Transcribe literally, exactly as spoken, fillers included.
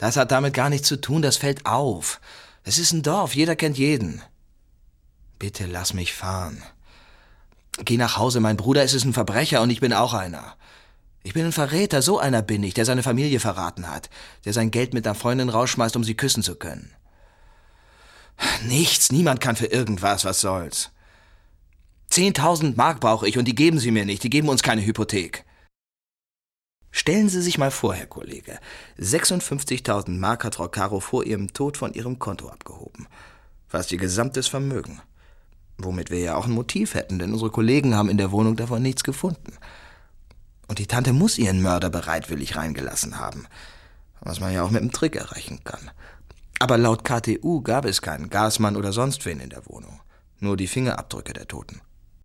Das hat damit gar nichts zu tun, das fällt auf. Es ist ein Dorf, jeder kennt jeden. Bitte lass mich fahren. Geh nach Hause, mein Bruder ist ein Verbrecher und ich bin auch einer. Ich bin ein Verräter, so einer bin ich, der seine Familie verraten hat, der sein Geld mit einer Freundin rausschmeißt, um sie küssen zu können. Nichts, niemand kann für irgendwas, was soll's. Zehntausend Mark brauche ich und die geben Sie mir nicht, die geben uns keine Hypothek. Stellen Sie sich mal vor, Herr Kollege, sechsundfünfzigtausend Mark hat Frau Caro vor ihrem Tod von ihrem Konto abgehoben. Fast ihr gesamtes Vermögen. Womit wir ja auch ein Motiv hätten, denn unsere Kollegen haben in der Wohnung davon nichts gefunden. Und die Tante muss ihren Mörder bereitwillig reingelassen haben, was man ja auch mit einem Trick erreichen kann. Aber laut K T U gab es keinen Gasmann oder sonst wen in der Wohnung, nur die Fingerabdrücke der Toten.